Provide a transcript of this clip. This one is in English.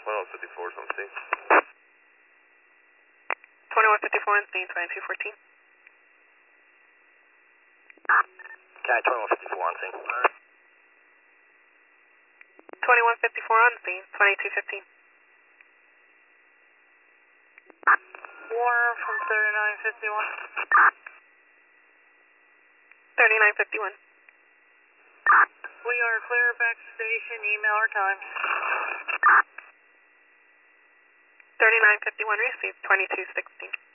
2154 is on scene. 2154 on scene, 2214. Okay, 2154 on scene. 2154 on scene, 2215. Warner from 3951. 3951. We are clear back to station, email our times. 3951 received, 2216.